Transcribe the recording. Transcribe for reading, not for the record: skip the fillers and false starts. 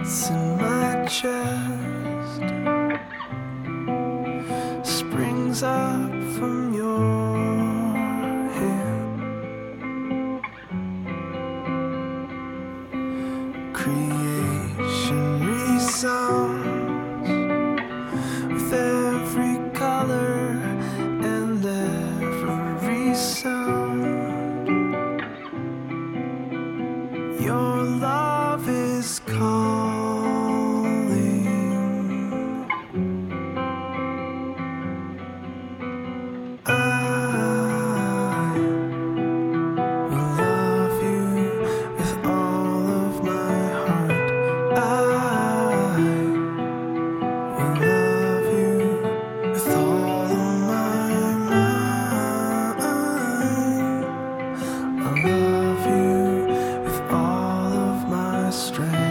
beats in my chest springs up from your hand. Creation resounds with every color and every sound. Your love is calm.